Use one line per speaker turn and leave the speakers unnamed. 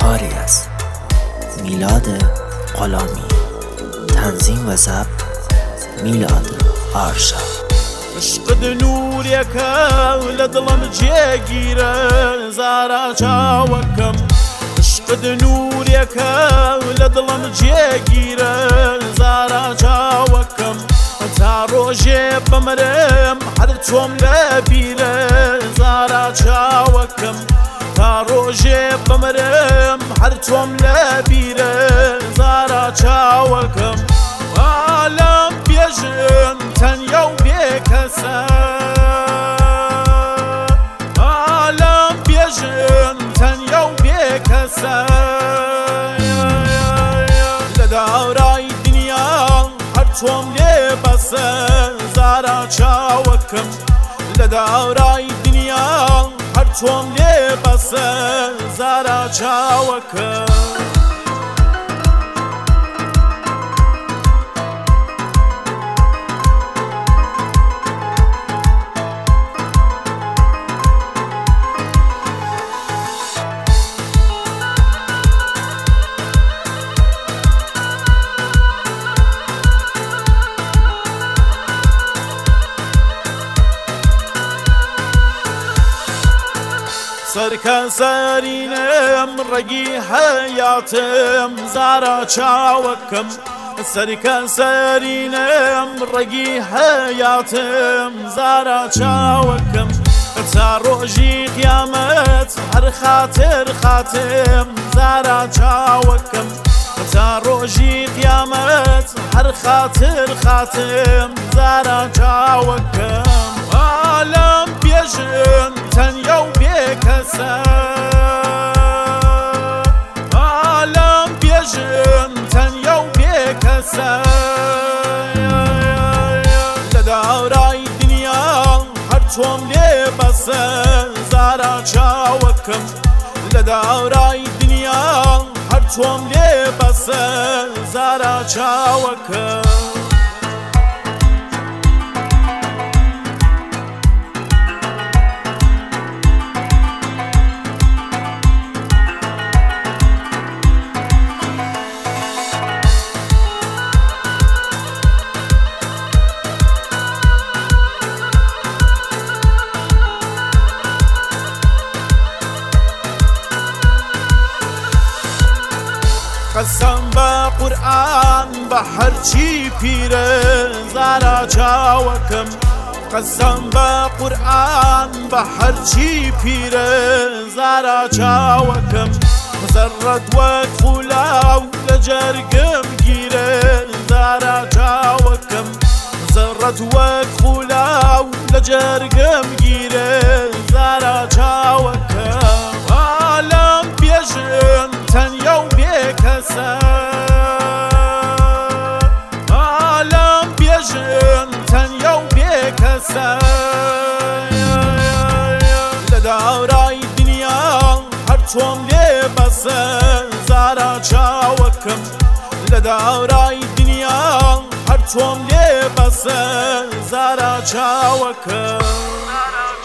کاری از میلاد غلامی. تنظیم و ضبط میلاد آرشا.
عشقت نورێکە لە دڵم جێگیرە زارا چاوەکەم. عشقت نورێکە لە دڵم جێگیرە زارا چاوەکەم. تا ڕۆژێ بمرم هەر تۆم لەبیرە زارا چاوەکەم. تا ڕۆژێ بمرم هەر تۆم لەبیرە زارا چاوەکەم. عالەم بێژن تەنیا و بێکەسە، عالەم بێژن تەنیا و بێکەسە. لە داورای دنیا هەر تۆم لێ بەسە زارا چاوەکەم. لە داورای دنیا هەر تۆم لێ بەسە زارا چاوەکەم. سەرکەسەرینم ڕێگی حەیاتم زارا چاوەکەم. سەرکەسەرینم ڕێگی حەیاتم زارا چاوەکەم. تا ڕۆژی قیامەت هەر خاتر خاتم زارا چاوەکەم. تا ڕۆژی قیامەت هەر خاتر خاتم زارا چاوەکەم. عالەم بێژن تەنیا و بێکەسە، عالەم بێژن تەنیا و بێکەسە. لە داورای دنیا هەر تۆم لێ بەسە زارا چاوەکەم. لە داورای دنیا هەر تۆم لێ بەسە زارا چاوەکەم. قەسەم بە قورئان بە هەرچی پیرە زارا چاوەکەم. قەسەم بە قورئان بە هەرچی پیرە زارا چاوەکەم. زەڕەت وەک خولاو لە جەرگم گیرە زارا چاوەکەم. زەڕەت وەک خولاو لە جەرگم گیرە زارا چاوەکەم. عالەم بێژن تەنیا و بێکەسە، عالەم بێژن تەنیا و بێکەسە. لە داورای دنیا هەر تۆم لێ بەسە زارا چاوەکەم. لە داورای دنیا هەر تۆم لێ بەسە زارا چاوەکەم.